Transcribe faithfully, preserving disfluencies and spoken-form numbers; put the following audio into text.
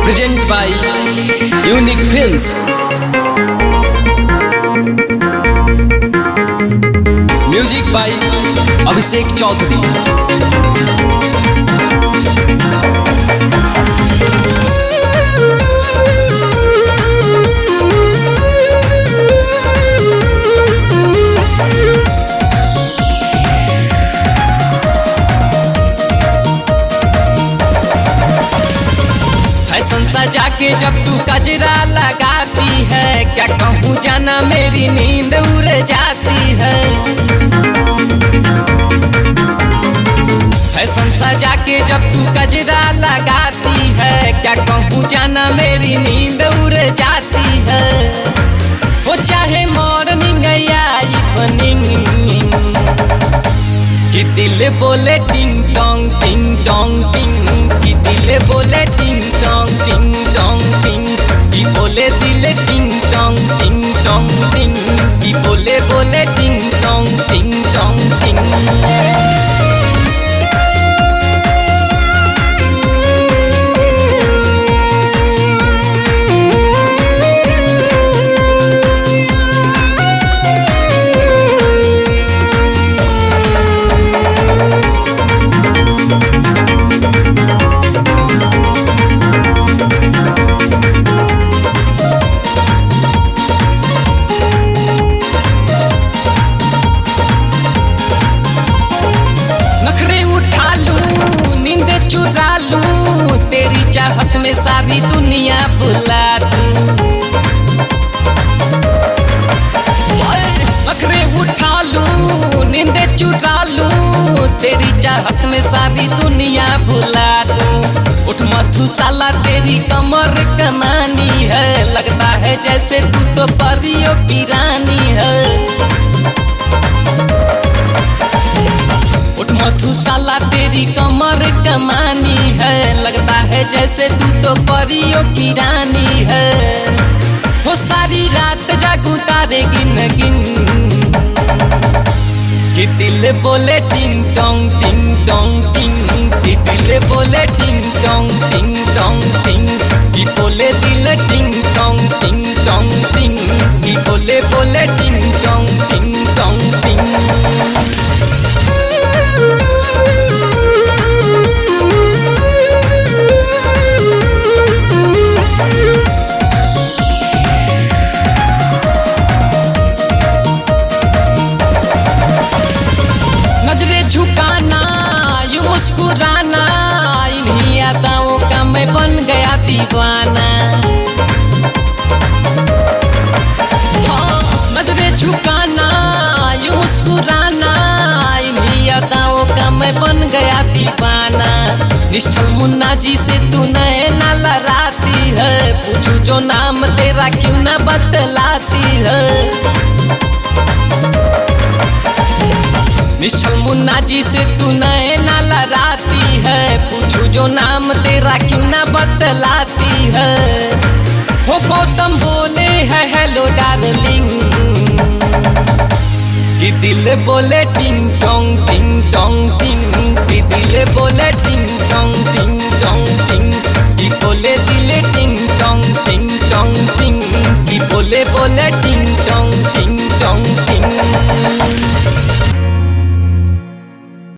Present by Unique Films. Music by Abhishek Chaudhary. Fashion सजा के जब तू कजरा लगाती है, क्या कहूँ जाना मेरी नींद उड़ जाती है। फैशन सजा के जब तू कजरा लगाती है, क्या कहूँ जाना मेरी नींद उड़ जाती है। वो चाहे मॉर्निंग या इवनिंग, कि दिल बोले टिंग टोंग टिंग टोंग टिंग, कि दिल बोले टिंग टोंग टिंग टोंग टिंग, कि बोले दिल टिंग टोंग टिंग टोंग टिंग, कि बोले बोले टिंग टोंग टिंग टोंग टिंग। चुरा लूं तेरी चाहत में सारी दुनिया भुला दूं, नखरे उठा लूं नींदे चुरा लूं तेरी चाहत में सारी दुनिया भुला दूं। उठ मधुशाला तेरी कमर कमानी है, लगता है जैसे तू तो परियों की रानी है। मधुशाला तेरी कमर कमानी है, लगता है जैसे तू तो परियों की रानी है। वो सारी रात जागूं तारे गिन गिन, कि दिल बोले टिंग टोंग टिंग टोंग टिंग, कि दिल बोले टिंग टोंग टिंग टोंग टिंग, कि बोले दिल टिंग टोंग टिंग टोंग टिंग, कि बोले बोले टिंग टोंग टिंग टोंग टिंग। नजरे झुकाना यूं मुस्कुराना, इन्हीं अदाओं का मैं बन गया दीवाना। हाँ, नजरे झुकाना यूं मुस्कुराना, इन्हीं अदाओं का मैं बन गया दीवाना। निश्चल मुन्ना जी से तू नैना लड़ाती है, पूछू जो नाम तेरा क्यों न बतलाती है। निश्चल मुन्ना जी से तू नैना लड़ाती है, पूछू जो नाम तेरा क्यों न बतलाती है। हो गौतम बोले है हेलो डार्लिंग, कि दिल बोले टिंग टोंग टिंग टोंग टिंग,